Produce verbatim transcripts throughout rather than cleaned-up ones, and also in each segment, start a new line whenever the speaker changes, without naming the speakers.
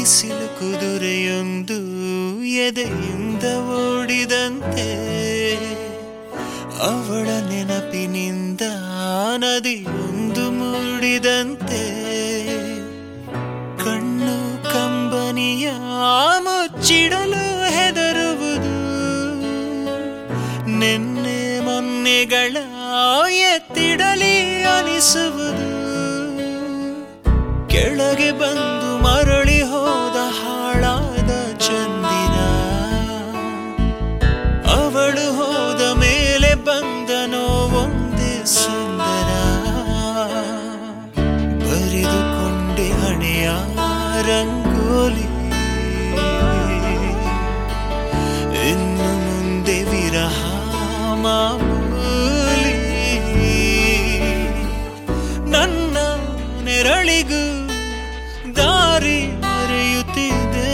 ಬಿಸಿಲು ಕುದುರೆಯೊಂದು ಎದೆಯಿಂದ ಓಡಿದಂತೆ ಅವಳ ನೆನಪಿನಿಂದ ನದಿಯೊಂದು ಮೂಡಿದಂತೆ ಕಣ್ಣು ಕಂಬನಿಯ ಮುಚ್ಚಿಡಲು ಹೆದರುವುದು ನೆನ್ನೆ ಮೊನ್ನೆಗಳ ಎತ್ತಿಡಲಿ ಅನಿಸುವುದು ಕೆಳಗೆ ಬಂದು ಮರಳಿ ಹೋದ ಹಾಳಾದ ಚಂದಿರ ಅವಳು ಹೋದ ಮೇಲೆ ಬಂದನೋ ಒಂದೇ ಸುಂದರ ಬರೆದುಕೊಂಡೆ ಹಣೆಯ ರಂಗೋಲಿ ಇನ್ನು ಮುಂದೆ ವಿರಹ ಮಾಮೂಲಿ ನನ್ನ ನೆರಳಿಗೂ ದಾರಿ ಮರೆಯುತ್ತಿದೆ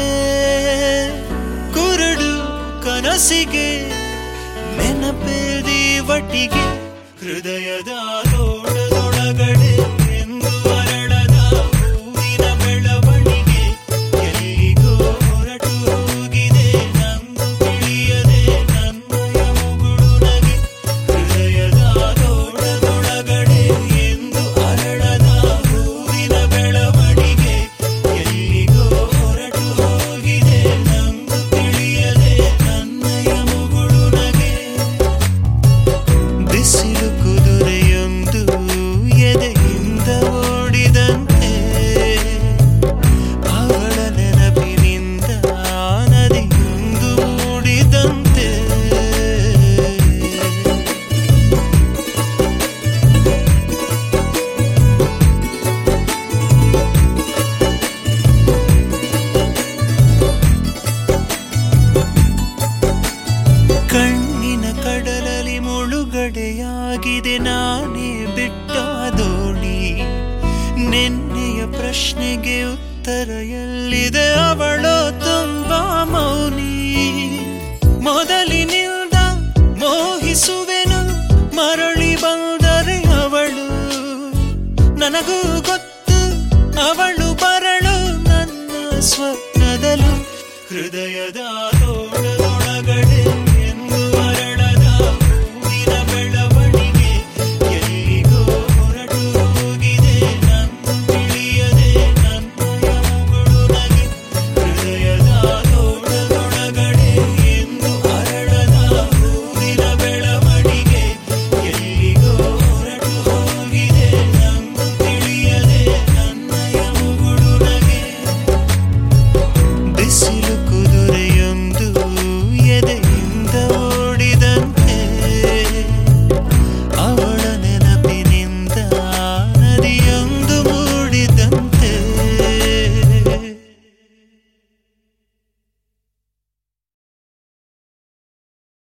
ಕುರುಡು ಕನಸಿಗೆ ನೆನಪೇದಿ ಒಟ್ಟಿಗೆ ಹೃದಯದ ತೋಟದೊಳಗಡೆ ಎಂದು ಅರಳದ ಹೂವಿನ ಬೆಳವಣಿಗೆ ಎಲ್ಲಿಗೋ ಹೊರಟು ಹೋಗಿದೆ ನಂದು ತಿಳಿಯದೆ ನನ್ನಯ ಮುಗುಳು ನಗೆ ಹೃದಯದ ತೋಟದೊಳಗಡೆ ಎಂದು ಅರಳದ ಹೂವಿನ ಬೆಳವಣಿಗೆ ಎಲ್ಲಿಗೋ ಹೊರಟು ಹೋಗಿದೆ ನಂದು ತಿಳಿಯದೆ ನನ್ನಯ ಮುಗುಳು ನಗೆ ಬಿಸಿಲು ಕುದುರೆಯೊಂದು ಎದೆಯಿಂದ ಓಡಿದಂತೆ ಅವಳ ನೆನಪಿನಿಂದ ನದಿಯೊಂದು ಮೂಡಿದಂತೆ ಕಣ್ಣಿನ ಕಡಲಲ್ಲಿ ಮುಳುಗಡೆಯಾಗಿದೆ ನಾನೇ ಬಿಟ್ಟ ದೋಣಿ ನೆನ್ನೆಯ ಪ್ರಶ್ನೆಗೆ ಉತ್ತರ ಎಲ್ಲಿದೆ ಅವಳು ತುಂಬಾ ಮೌನಿ ಮೊದಲಿನಿಂದ ಮೋಹಿಸುವೆನು ಮರಳಿ ಬಂದರೆ ಅವಳು ನನಗೂ ಗೊತ್ತು ಅವಳು ಬರಳು ನನ್ನ ಸ್ವಪ್ನದಲು ಹೃದಯದ